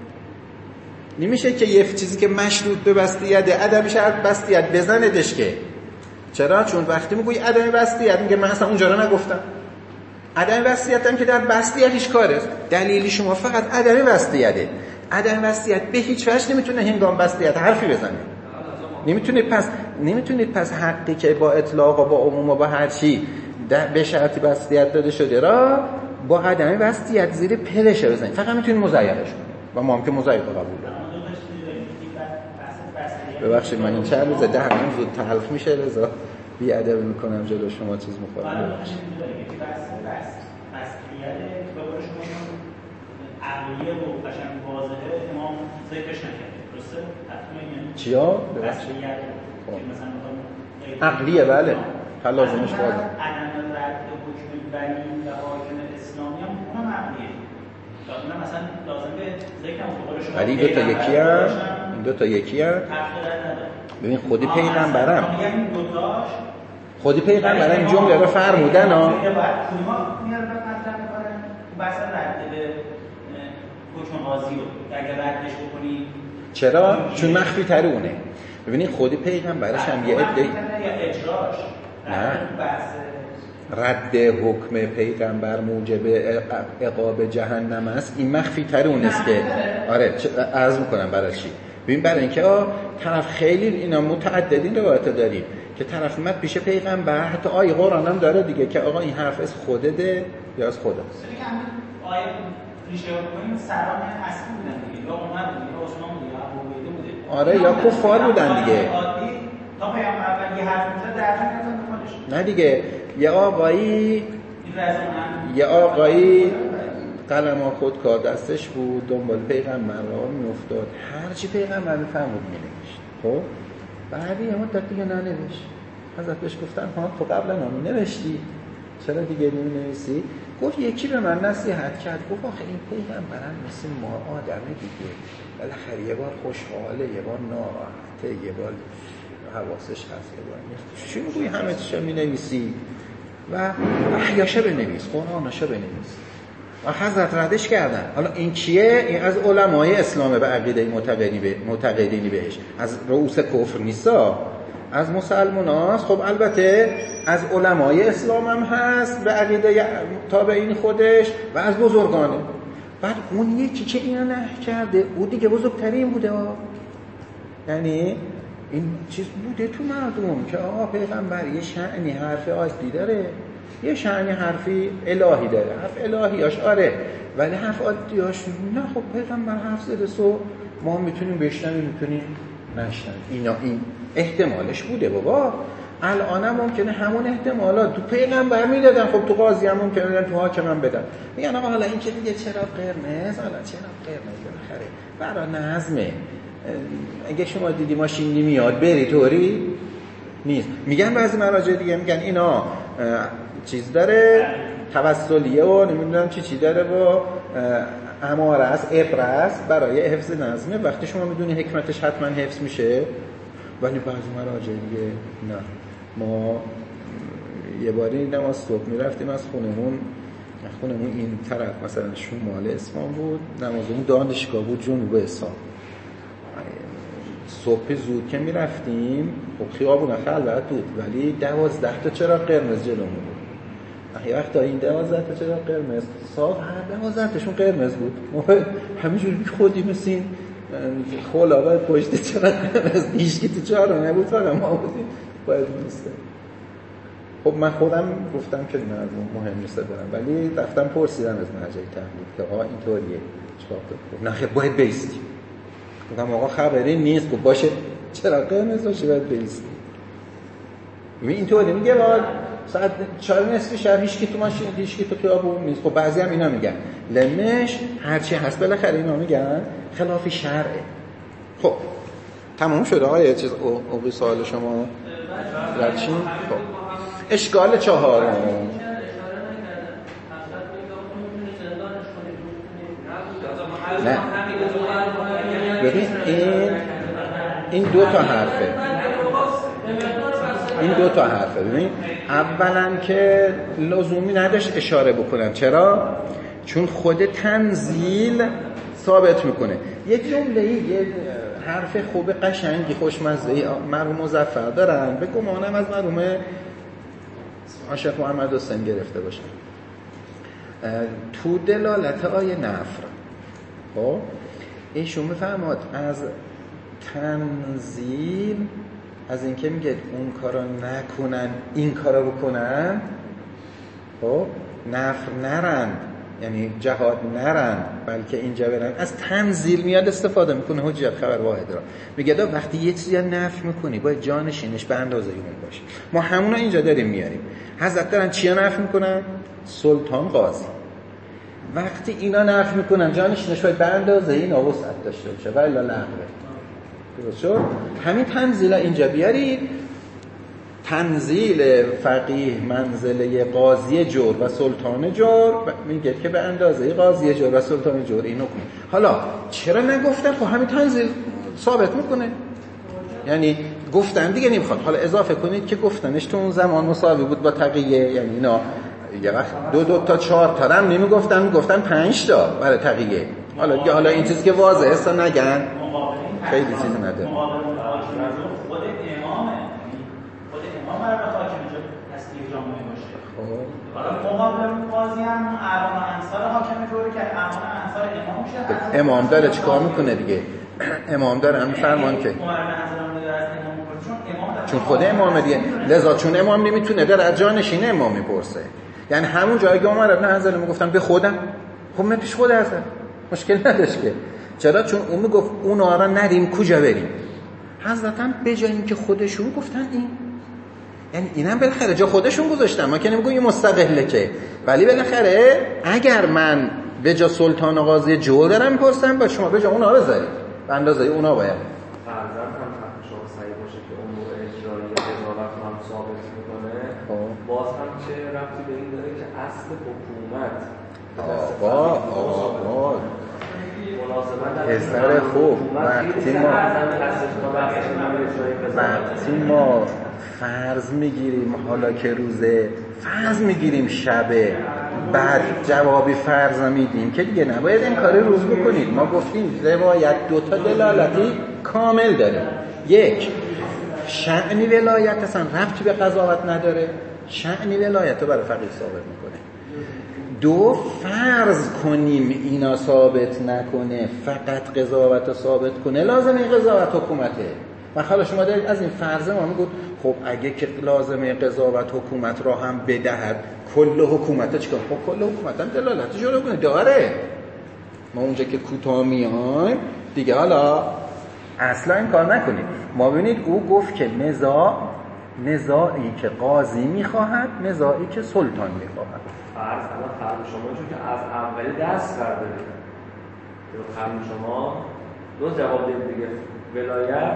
نمیشه که یه چیزی که مشروط به بستیت عدم شرط بستیت بزندش که. چرا؟ چون وقتی میگوی عدم بستیت میگه من اصلا اونجا رو نگفتم. عدم بستیت هم که در بستیت هیچ کاره، دلیلی شما فقط عدم بستیته. عدم بستیت به هیچ وجه نمیتونه هنگام بستیت حرفی بزنه. نمیتونید پس نمیتونید پس حقی که با اطلاق و با عموم و با هر چی به شرطی بستیت داده شده را با عدم بستیت زیر پلشه بزنید، فقط میتونید مضیقش کنید و ما هم که مضیق قبول داریم. ببخشید من این چند روزه دهنم زود تلخ میشه، رضا بی ادبی میکنم جلو شما چیز میخورم. حالا بخش میذاره که بس بس مسئولیت به قول شما عقلیه و قشنگ واضحه امام ذکرش نکرده، درسته؟ حتما چیا؟ مسئولیت که مثلا عقلیه بله، حال لازمش واضحه. عدم رد حکم ولی و حاکم اسلامی هم اونم عقلیه. اونم مثلا لازم به ذکر به قول شما ولی دو تا یکی هم این دو تا یکی هم ببین خودی پیغمبرم یعنی دو تاش خودی پیغمبرم این جمله رو فرمودن ها. باید کدوما میاد بعد مطرح می‌کنن بحث رد به حکم قاضی رو اگه ردش بکنی چرا؟ چون مخفی تر اونه. ببینید خودی پیغمبرش هم یه عده اجراش نه رد حکم پیغمبر موجب عقاب جهنم است، این مخفی تر اون است که آره عرض میکنم برای چی. ببین برای اینکه طرف خیلی اینا متعددین روایت داریم که طرف اومد پیش پیغمبر، حتی آیه قرآن هم داره دیگه که آقا این حرف از خودته یا از خداست. آیه ریشه کنیم سران اصلی بودن دیگه، یا عمر بود یا عثمان بود یا ابوبکر بوده، آره یا کفار بودن دیگه. تا پیامبر یه حرف میزنه در حقیقت خودش نه دیگه یه آقایی یه آقایی قلم خود کار دستش بود دنبال پیغمبر را میافتاد، هرچی پیغمبر میفرمود مینوشت. خب بعد یه مدت دیگه ننوشت، حضرت بهش گفتن ها تو قبلا نوشتی چرا دیگه نمی‌نویسی؟ گفت یکی به من نصیحت کرد، گفت آخه این پیغمبرم مثل ما آدمه دیگه، بالاخره یه بار خوشحاله یه بار ناراحته یه بار حواسش هست یه بار نیست، چی میگوی همه چیشو می‌نویسی و احیاشه بنویس، قرآنشو بنویس. و حضرت ردش کردن. حالا این کیه؟ این از علمای اسلام به عقیده معتقدی به معتقدینی بهش، از رؤوس کفر نیستا، از مسلماناست. خب البته از علمای اسلام هم هست به عقیده تابعین خودش و از بزرگانه. بعد اون یکی که اینو نه کرده او دیگه بزرگترین بوده ها. یعنی این چیز بوده تو مردم که آقا پیغمبر یه شأنی حرف عادی داره، یه شأنی حرفی الهی داره. حرف الهیاش آره، ولی حرف عادیاش نه. خب پیغمبر حرف زده سو ما میتونیم بشنویم، میتونیم نشنویم. اینا این احتمالش بوده بابا. الان هم ممکنه همون احتمالات تو پیغمبر میدادن، خب تو قاضی هم ممکنه بدن، تو حاکم هم بدن. میگن آقا حالا این که دیگه چرا قرمز، حالا چرا قرمز بالاخره برای نظمه. اگه شما دیدی ماشین نمیاد بری طوری نیست. میگن بعضی مراجع دیگه میگن اینا چیز داره توسلیه و نمیدونم چی چی داره و اماره است، ابره است برای حفظ نظمه. وقتی شما میدونی حکمتش حتما حفظ میشه. ولی بعضی مراجع دیگه نه. ما یه باری نماز صبح میرفتیم از خونمون خونمون این طرف مثلا شمال اصفهان بود، نمازمون دانشگاه بود جنوب اصفهان. صبح زود که میرفتیم خب خیابون خلوت بود، ولی دوازده تا چراغ قرمز جلومون بود. یه وقت این دوازده تا چراغ قرمز صاف هر دوازده تاشون قرمز بود. ما همینجوری خودی مثین خولا باید پشت چراغ قرمز هیچکی تو چهارم نبود، فقط ما بودیم باید نیسته. خب من خودم گفتم که نه مهم نیست دارم، ولی رفتم پرسیدم از مرجع تحقیق که آقا اینطوریه چیکار کنم؟ نه خب باید بیستی. گفتم آقا خبری نیست. خب باشه چرا قرمز باشه باید بیستی. می اینطوری میگه باید ساعت چهار نصف شب هیچکی تو ماشین هیچکی تو خیابون نیست. خب بعضی هم اینا میگن لمش هرچی هست بالاخره اینا میگن خلاف شرعه. خب تموم شد آقا. یه چیز او به سوال شما رچین. خب اشکال چهارم نه ببین این این دو تا حرفه این دو تا حرفه ببین اولا که لزومی نداشت اشاره بکنم. چرا؟ چون خود تنزیل ثابت میکنه. یک جمله یه حرف خوب قشنگی خوشمزه مرحوم مظفر دارن، به گمانم از مرحوم عاشق محمد حسین گرفته باشن تو دلالت آیه نفر. خب ایشون میفرماد از تنزیل، از اینکه میگه اون کارا نکنن این کارا بکنن، خب نفر نرند یعنی جهاد نرند بلکه اینجا برن، از تنزیل میاد استفاده میکنه. حجت خبر واحد را میگه دا وقتی یه چیزی نفی میکنی باید جانشینش به اندازه اون باشه. ما همونا اینجا داریم میاریم. حضرت دارن چیا نفی میکنن؟ سلطان قاضی. وقتی اینا نفی میکنن جانشینش باید به اندازه این وسعت داشته باشه و الا لغوه. درست شد؟ همین تنزیل اینجا بیارید. تنزیل فقیه منزله قاضی جور و سلطان جور میگه که به اندازه قاضی جور و سلطان جور اینو کنید. حالا چرا نگفتن؟ خب همین تنزیل ثابت میکنه. یعنی گفتن دیگه نمیخواد. حالا اضافه کنید که گفتنش تو اون زمان مساوی بود با تقیه، یعنی اینا یه وقت دو دو تا چهار تا هم نمیگفتن، میگفتن پنج تا برای تقیه. حالا دیگه حالا این چیزی که واضحه است نگن خیلی چیزی نداره. مقابل قاضی هم اعوان انصار حاکم جوری که اعوان انصار امام میشه. امام داره چیکار میکنه دیگه؟ امام داره هم فرمان که چون خود امام دیگه، لذا چون امام نمیتونه در از جانشین امام میپرسه. یعنی همون جایی که عمر بن حنظله میگفتن به خودم، خب من پیش خود هستم مشکل نداشت که. چرا؟ چون اون میگفت اونا را نریم کجا بریم. حضرت هم به جای اینکه خودشون گفتن این، یعنی اینم بالاخره جا خودشون گذاشتن. ما که نمیگم یه مستقله که، ولی بالاخره اگر من به جا سلطان و قاضی جور دارم میپرسم با شما به جا اونا بذارید به اندازه اونا باید فرضاً هم شما صحیح باشه که امور اجرایی قضاوت هم ثابت میکنه، باز هم چه ربطی به این داره که اصل حکومت آقا آقا پسر خوب وقتی ما وقتی ما فرض میگیریم حالا که روزه فرض میگیریم شبه بعد جوابی فرض میدیم که دیگه نباید این کاری روز بکنید. ما گفتیم روایت دوتا دلالتی کامل داره. یک، شأن ولایت اصلا ربطی به قضاوت نداره، شأن ولایت رو برای فقیه ثابت میکنه. دو، فرض کنیم اینا ثابت نکنه فقط قضاوت رو ثابت کنه، لازمه این قضاوت حکومته. و حالا شما دارید از این فرض ما میگید خب اگه که لازمه قضاوت حکومت را هم بدهد کل حکومت چیکار؟ خب کل حکومت هم دلالتش رو کنه داره. ما اونجا که کوتاه میایم دیگه حالا اصلا این کار نکنید. ما ببینید او گفت که نزاع نزاعی که قاضی میخواهد نزاعی که سلطان میخواهد. فرض الان فرض شما چون که از اولی دست بردارید رو فرض شما دو جواب دید دیگه ولایت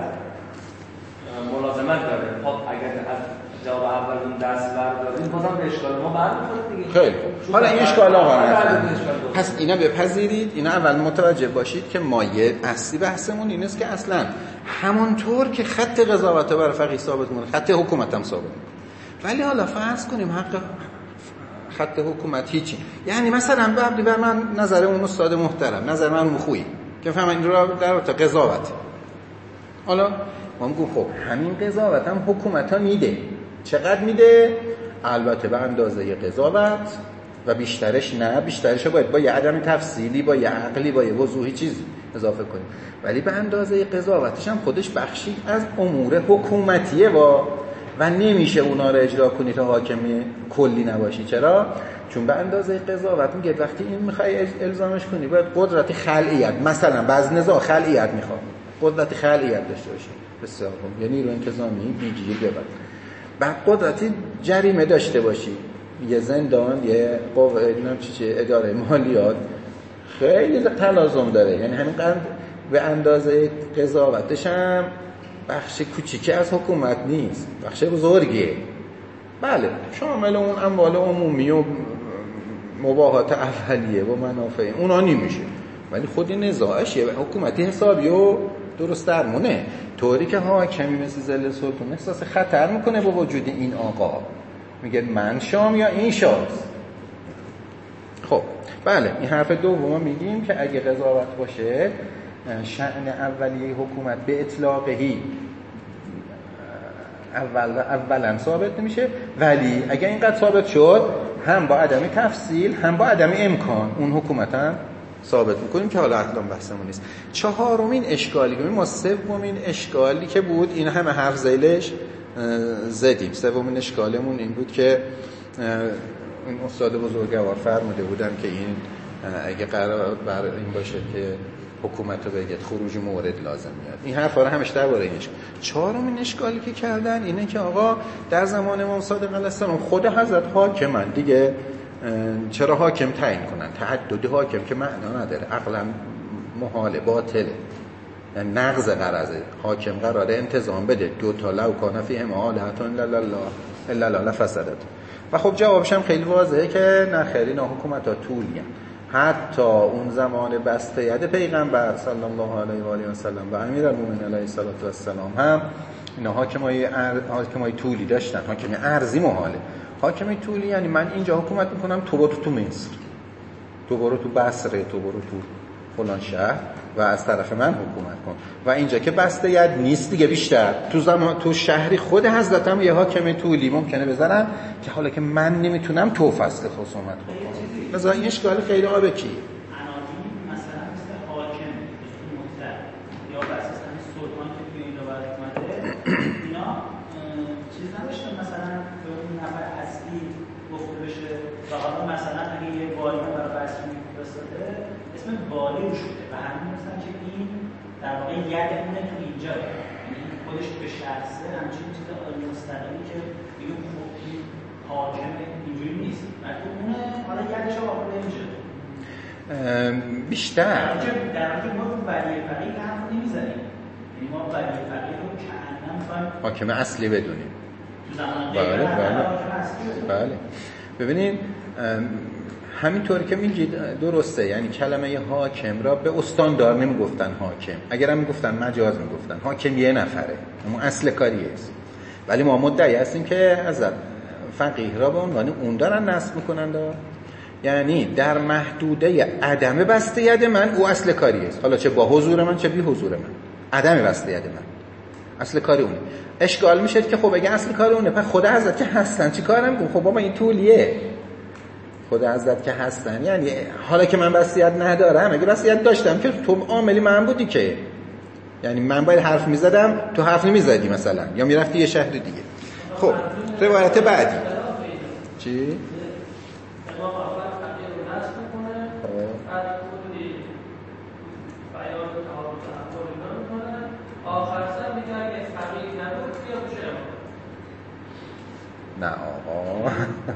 ملازمت داره. خب اگر از جواب اول اون دست بردارید بازم به اشکال ما برمیخوره دیگه. خیلی حالا این اشکال آقا پس اینا بپذیرید. اینا اول متوجه باشید که مایه اصلی بحثمون این است که اصلا همونطور که خط قضاوت برای فقیه ثابت می‌کنه خط حکومت هم ثابت می‌کنه. ولی حالا فرض کنیم حق خط حکومت هیچی، یعنی مثلا ببین بر من نظر اون استاد محترم نظر من مخوی که فهم این رو در قضاوت حالا ما میگم خب همین قضاوت هم حکومت ها میده. چقدر میده؟ البته به اندازه قضاوت و بیشترش نه. بیشترش باید با یه عدم تفصیلی با یه عقلی با یه وضوحی چیزی اضافه کنیم، ولی به اندازه قضاوتش هم خودش بخشی از امور حکومتیه و و نمیشه اونا رو اجرا کنی تا حاکمی کلی نباشی. چرا؟ چون به اندازه قضاوت میگه وقتی این میخوای الزامش کنی باید قدرت خلعیت، مثلا بعض نزاع خلعیت میخواد قدرت خلعیت داشته باشی بسیار خوب، یعنی نیرو انتظامی بیگیر ببر، بعد قدرتی جریمه داشته باشی، یه زندان یه قوه نمیدونم چی چی اداره مالیات خیلی تلازم داره. یعنی همین قند به اندازه قضاوتش هم بخش کوچیکی از حکومت نیست، بخش بزرگیه. بله شامل اون اموال عمومی و مباحات اولیه و منافع اونا نمیشه، ولی خود نزاعش یه حکومتی حسابی و درست درمونه، طوری که حاکمی مثل ذل سلطان احساس خطر میکنه با وجود این آقا، میگه من شام یا این شاست. خب بله این حرف دوم میگیم که اگه قضاوت باشه شأن اولیه حکومت به اطلاقهی اول اولا ثابت نمیشه، ولی اگه اینقدر ثابت شد هم با عدم تفصیل هم با عدم امکان اون حکومت هم ثابت میکنیم که حالا اصلا بحثمون نیست. چهارمین اشکالی که ما سومین اشکالی که بود این همه حرف زیلش زدیم. سومین اشکالمون این بود که این استاد بزرگوار فرموده بودن که این اگه قرار بر این باشه که حکومت رو بگید خروج مورد لازم میاد. این حرفا رو همش درباره اینش. چهارمین اشکالی که کردن اینه که آقا در زمان امام صادق علیه السلام خود حضرت حاکمن دیگه، چرا حاکم تعیین کنن؟ تعدد حاکم که معنا نداره، عقلا محاله، باطله، یعنی نقض غرضه. حاکم قراره انتظام بده دو تا لو کان فیه مآلهة الا الله الا الله لفسدت. و خب جوابش هم خیلی واضحه که نه خیلی نه حکومت‌ها طولیه. حتی اون زمان بسته ید پیغمبر صلی الله علیه و آله و سلم و امیرالمومنین علیه الصلوة و السلام هم اینا حاکمای ار... حاکمای طولی داشتن. حاکمی ارضی محاله. حاکمی طولی یعنی من اینجا حکومت میکنم، تو برو تو مصر، تو برو تو بصره، تو برو تو فلان شهر و از طرف من حکومت کن. و اینجا که بسته ید نیست دیگه، بیشتر تو زمان تو شهری خود حضرتم یه حاکم طولی ممکنه بزنن که حالا که من نمیتونم تو فصل خصومت بکنم. مثلا این اشکال خیلی آبه کی عناوین مثلا مثل حاکم مطلق یا بر اساس همین سلطان که توی این روایت اومده اینا چیز نداشتن مثلا به اون نفر اصلی گفته بشه و حالا مثلا اگه یه والی برای بسری میفرسته اسم والی رو شده و همین مثلا که این در واقع ید اونه تو اینجا، یعنی خودش به شخصه همچین چیز مستقلی که بگیم خب این حاکم اینجوری نیست، بلکه اونه حالا یدش رو آقا نمیشه بیشتر در واقع ما رو ولی فقیه که حرف نمیزنیم، یعنی ما ولی فقیه رو که انم میخوایم حاکم اصلی بدونیم. تو زمان بله دیگه بله حاکم اصلی بدونیم. بله ببینید همینطوری که میگید درسته، یعنی کلمه حاکم را به استاندار نمیگفتن حاکم، اگر هم میگفتن مجاز میگفتن حاکم یه نفره، اما اصل کاریه است. ولی ما مدعی هستیم که حضرت فقیه را به عنوان اون دارن نصب میکنن دا. یعنی در محدوده عدم بسته ید من او اصل کاریه است، حالا چه با حضور من چه بی حضور من، عدم بسته ید من اصل کاری اونه. اشکال میشه که خب اگه اصل کاری اونه پس خود حضرت که هستن چی کارم کنم؟ خب بابا این طولیه، خود حضرت که هستن، یعنی حالا که من وصیت ندارم، اگه وصیت داشتم که تو عاملی من بودی که یعنی من باید حرف میزدم تو حرف نمیزدی مثلا، یا میرفتی یه شهر دیگه. خب روایت بعدی چی؟ نه آقا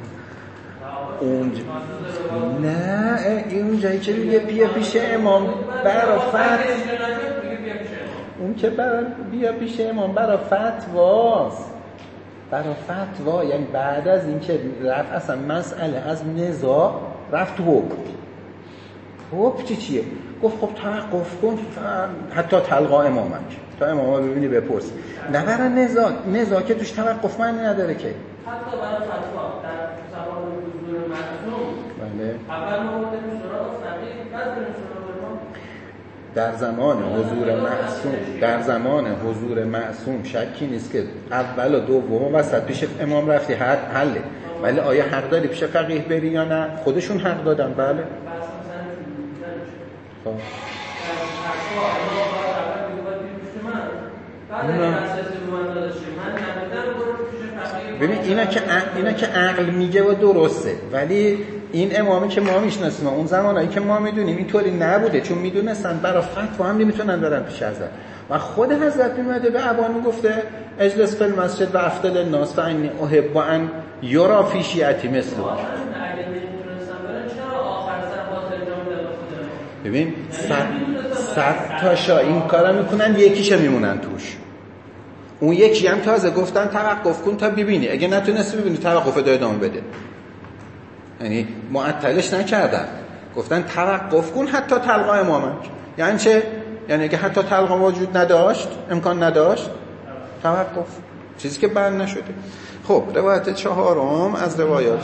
اونجا نه اونجایی که میگه بیا پیش امام برا فتوا، اون که برا بیا پیش امام برا فتواست، برا فتوا یعنی بعد از این که رفت اصلا مسئله از نزاع رفت حکم. حکم چی چیه؟ گفت خب توقف کن حتی تلقا امامک، تا امام ببینی بپرس، نه برا نزاع، نزاع که توش توقف معنی نداره که. حتی برای فتوا در زمان حضور معصوم بله اول ما بودیم سراغ فقیه بعد بریم سراغ امام. در زمان حضور معصوم، در زمان حضور معصوم شکی نیست که اول و دوم وسط پیش امام رفتی حله، ولی آیا حق داری پیش فقیه بری یا نه؟ خودشون حق دادن. بله خب ببین اینا که اینا که عقل میگه و درسته، ولی این امامی که ما میشناسیم اون زمانایی که ما میدونیم اینطوری نبوده، چون میدونستن برای فتوا هم نمیتونن برن پیش حضرت. و خود حضرت میومده به ابان میگفته اجلس فی المسجد و افضل الناس فانی احب ان یرا فی شیعتی مثله. ببین صد صد تا شا این کارا میکنن، یکیشو میمونن توش. اون یکی هم تازه گفتن توقف کن تا ببینی، اگه نتونستی ببینی توقف دای ادامه بده. یعنی معطلش نکردن، گفتن توقف کن حتی تلقا امامک. یعنی چه؟ یعنی اگه حتی تلقا وجود نداشت، امکان نداشت، توقف، چیزی که بند نشده. خب روایت چهارم از روایات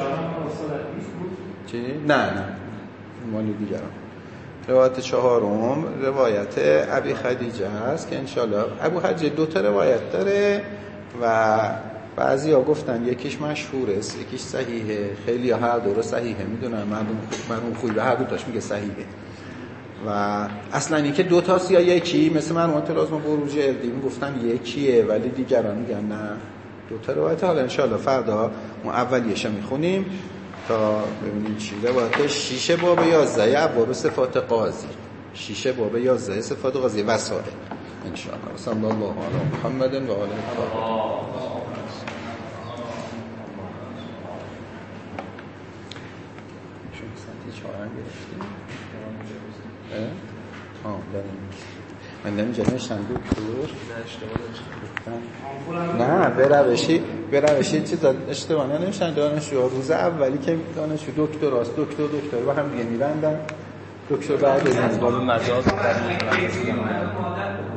چی؟ نه نه مالی دیگران. روایت چهارم روایت ابی خدیجه است که انشالله ابو خدیجه دو تا روایت داره و بعضی ها گفتن یکیش مشهوره است یکیش صحیحه، خیلی ها هر دو رو صحیحه میدونن، من اون خوبی به هر دو تاش میگه صحیحه. و اصلا این که دو تاست یا یکی، مثل مرحومت لازم بروج اردیم گفتن یکیه ولی دیگران میگن نه دو تا روایت. حالا انشالله فردا اون اولیش میخونیم تا ببینیم چی. روایت شیشه باب یازده ابواب صفات قاضی، شیشه باب یازده صفات قاضی وسائل انشاءالله. صلی الله علی محمد و آله الطاهرین. شما سنتی چهارم گرفتیم؟ اه؟ آه داریم من نمیجا نشتن دکتر نه بروشی بروشی چیزا اشتباه ننوشتن دانشجوها روز اولی که دانشجو دکتر است دکتر دکتر با هم دیگه میبندن دکتر بعد از این باب مجاز